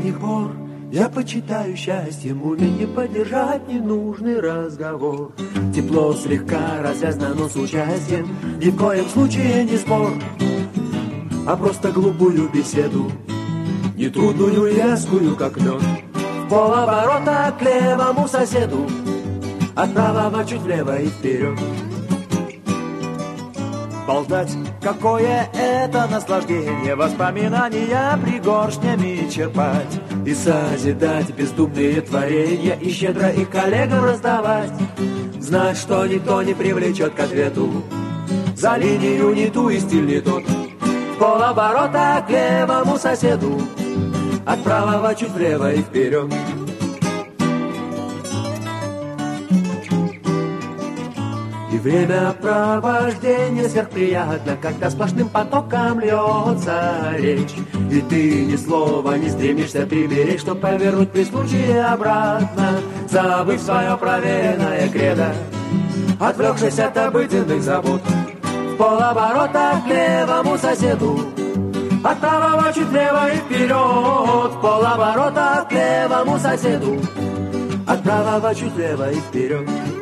недавних пор я почитаю счастьем умение поддержать ненужный разговор. Тепло слегка развязано, но с участием, ни в коем случае не спор, а просто глупую беседу, нетрудную, вязкую, как лед. В полоборота к левому соседу, от правого чуть влево и вперед. Болтать, какое это наслаждение, воспоминания пригоршнями черпать и созидать бездумные творения, и щедро их коллегам раздавать. Знать, что никто не привлечет к ответу за линию не ту и стиль не тот. Полоборота к левому соседу, от правого чуть влево и вперед. И времяпровождение сверхприятно, когда сплошным потоком льется речь, и ты ни слова не стремишься приберечь, чтоб повернуть при случае обратно, забыв свое проверенное кредо, отвлекшись от обыденных забот. В полоборота к левому соседу, от правого чуть влево и вперед. В полоборота к левому соседу, от правого чуть влево и вперед.